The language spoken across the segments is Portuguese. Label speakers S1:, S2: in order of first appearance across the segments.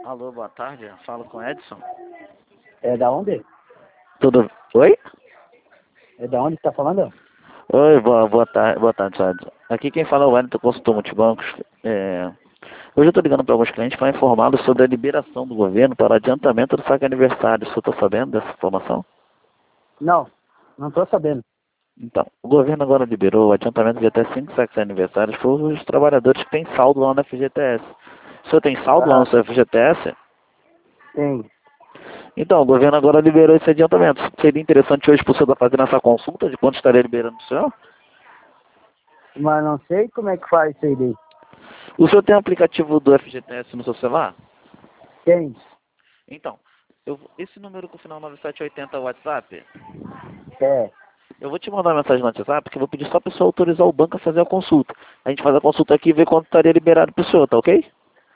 S1: Alô, boa tarde. Falo com Edson.
S2: É da onde?
S1: Tudo. Oi?
S2: É da onde você tá falando?
S1: Oi, boa tarde, Edson. Aqui quem fala é o Wellington, consultor multibancos. Hoje eu estou ligando para alguns clientes para informá-los sobre a liberação do governo para adiantamento do saque aniversário. Você está sabendo dessa informação?
S2: Não, não tô sabendo.
S1: Então, o governo agora liberou o adiantamento de até 5 saques aniversários para os trabalhadores que têm saldo lá no FGTS. O senhor tem saldo lá no seu FGTS?
S2: Tem.
S1: Então, o governo agora liberou esse adiantamento. Seria interessante hoje para o senhor estar fazendo essa consulta de quanto estaria liberando o senhor?
S2: Mas não sei como é que faz isso aí.
S1: O senhor tem o aplicativo do FGTS no seu celular?
S2: Tem.
S1: Então, esse número com o final 9780 é o WhatsApp,
S2: É.
S1: eu vou te mandar uma mensagem no WhatsApp, porque eu vou pedir só para o senhor autorizar o banco a fazer a consulta. A gente faz a consulta aqui e vê quanto estaria liberado para o senhor, tá ok?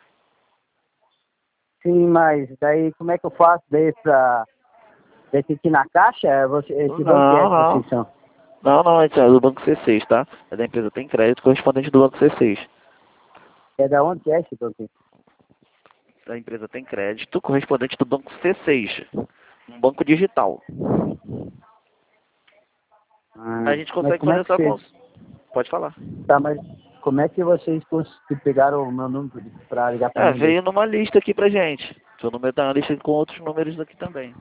S2: Sim, mas daí como é que eu faço daí pra... Desse aqui na caixa? Esse banco que é que
S1: Não.
S2: vocês são?
S1: Não, esse é do Banco C6, tá? É da empresa Tem Crédito, correspondente do Banco C6.
S2: É da onde que é esse banco?
S1: Da empresa Tem Crédito, correspondente do Banco C6. Um banco digital. A gente
S2: Mas
S1: consegue
S2: como é
S1: fazer
S2: que
S1: essa
S2: vocês...
S1: consulta. Pode falar.
S2: Tá, mas como é que vocês pegaram o meu número pra ligar pra mim daí?
S1: Veio numa lista aqui pra gente. Seu número tá na lista com outros números aqui também.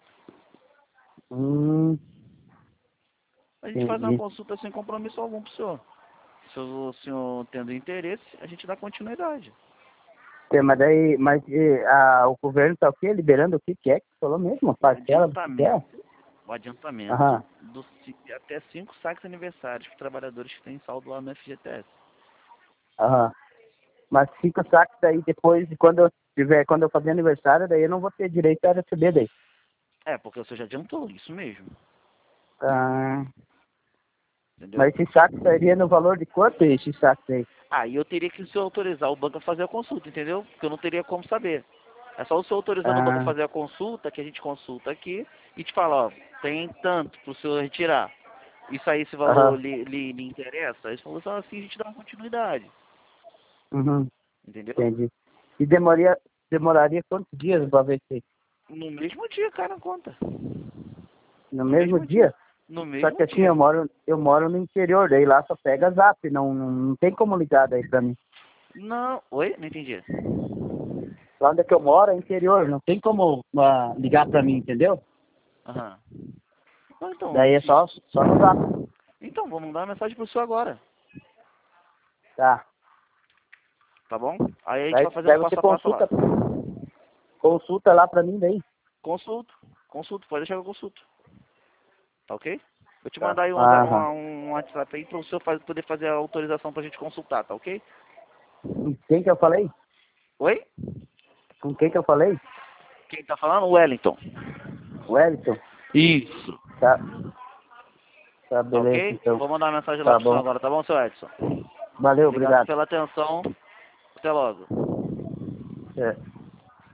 S1: A gente faz uma
S2: Entendi.
S1: consulta sem compromisso algum pro senhor. Se o senhor tendo interesse, a gente dá continuidade.
S2: É, mas daí, o governo tá o quê? Liberando o que é que você falou mesmo? A parcela do que é?
S1: O adiantamento
S2: Aham,
S1: de até 5 saques aniversários para trabalhadores que têm saldo lá no FGTS.
S2: aham. Mas fica o saco daí depois, quando eu fazer aniversário, daí eu não vou ter direito a receber daí.
S1: Porque o senhor já adiantou, isso mesmo.
S2: Ah,
S1: Entendeu?
S2: mas esse saco seria no valor de quanto esse saco aí?
S1: Aí eu teria que o senhor autorizar o banco a fazer a consulta, entendeu? Porque eu não teria como saber. É só o senhor autorizando o banco a
S2: Ah,
S1: fazer a consulta, que a gente consulta aqui, e te fala, ó, tem tanto para o senhor retirar. Isso aí, esse valor
S2: aham,
S1: lhe interessa? Aí você falou só assim, a gente dá uma continuidade.
S2: uhum,
S1: Entendeu?
S2: entendi. E demoraria quantos dias pra ver se
S1: No mesmo dia, cara, na conta.
S2: no
S1: No
S2: mesmo
S1: mesmo dia.
S2: dia?
S1: No
S2: Só que
S1: mesmo
S2: assim,
S1: dia.
S2: eu moro no interior, daí lá só pega zap, não tem como ligar daí pra mim.
S1: Não. Oi? Não entendi.
S2: Lá onde é que eu moro é interior, não tem como ligar pra mim, entendeu?
S1: Aham. Ah, então,
S2: Daí é só no zap.
S1: então, vou mandar uma mensagem pro senhor agora.
S2: Tá.
S1: Tá bom? Aí a gente
S2: Daí,
S1: vai fazendo
S2: daí
S1: o
S2: você
S1: passo a passo lá.
S2: consulta lá pra mim daí.
S1: Consulto, pode deixar que eu consulto. Tá ok? Vou te
S2: Tá.
S1: mandar aí
S2: Aham.
S1: um WhatsApp aí para o senhor poder fazer a autorização pra gente consultar, tá ok?
S2: Com quem que eu falei?
S1: Oi?
S2: Com quem que eu falei?
S1: Quem tá falando? O Wellington.
S2: Wellington?
S1: Isso.
S2: Tá. Tá,
S1: Tá
S2: beleza,
S1: ok?
S2: então.
S1: Vou mandar uma mensagem lá
S2: Tá
S1: pro senhor
S2: bom.
S1: agora, tá bom, seu Edson?
S2: Valeu,
S1: Obrigado
S2: obrigado.
S1: pela atenção. Até logo.
S2: É.